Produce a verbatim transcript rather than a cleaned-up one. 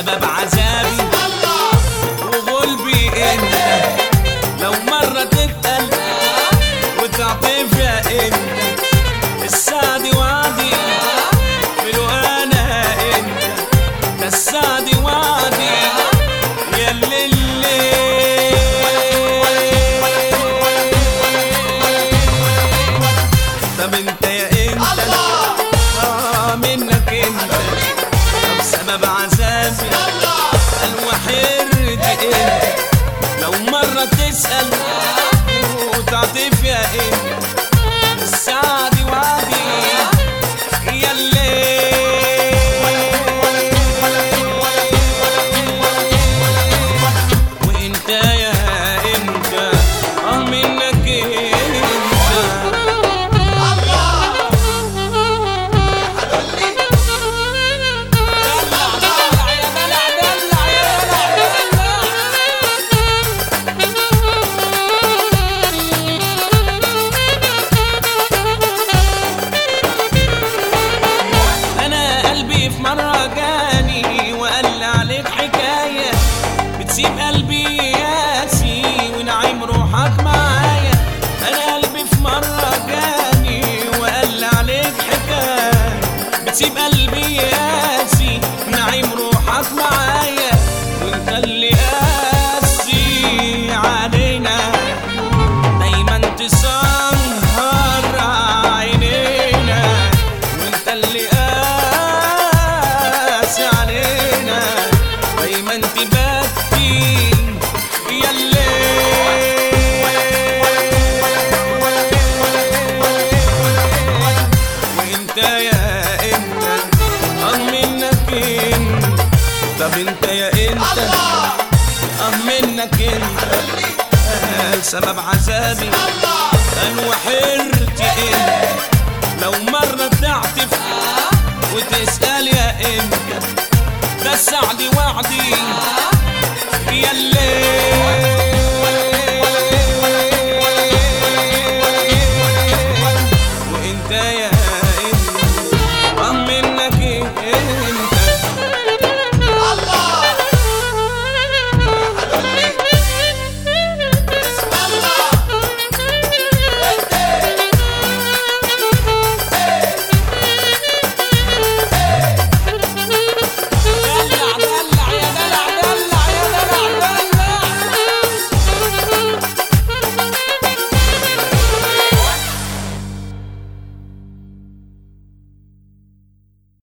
سبب عذابي وغلبي انت، لو مرة تتقل وتعطف يا انت، السعد وعدي ملو انا انت، ده السعد وعدي يا الليل. طب انت يا انت اه منك انت، طب سبب عذابي الوحيد انت، لو مرة تسأل وتعطف يا انت، السعد وعدي يا الليل. وانت يا انت اه منك مرة جاني وقال لي عليك حكاية، بتسيب قلبي ياسي ونعيم روحك معايا. أنا قلبي في مرة جاني وقال لي عليك حكاية، بتسيب قلبي ياسي ونعيم روحك معايا. وانت اللي قاسي علينا دايما تسهر عينينا، وانت اللي علينا دايما تبكي يا الليل. وانت يا انت اه منك انت، طب انت يا انت اه منك انت، سبب عذابي انا وحرتي انت، لو مرة تعطف وتسأل يا انت،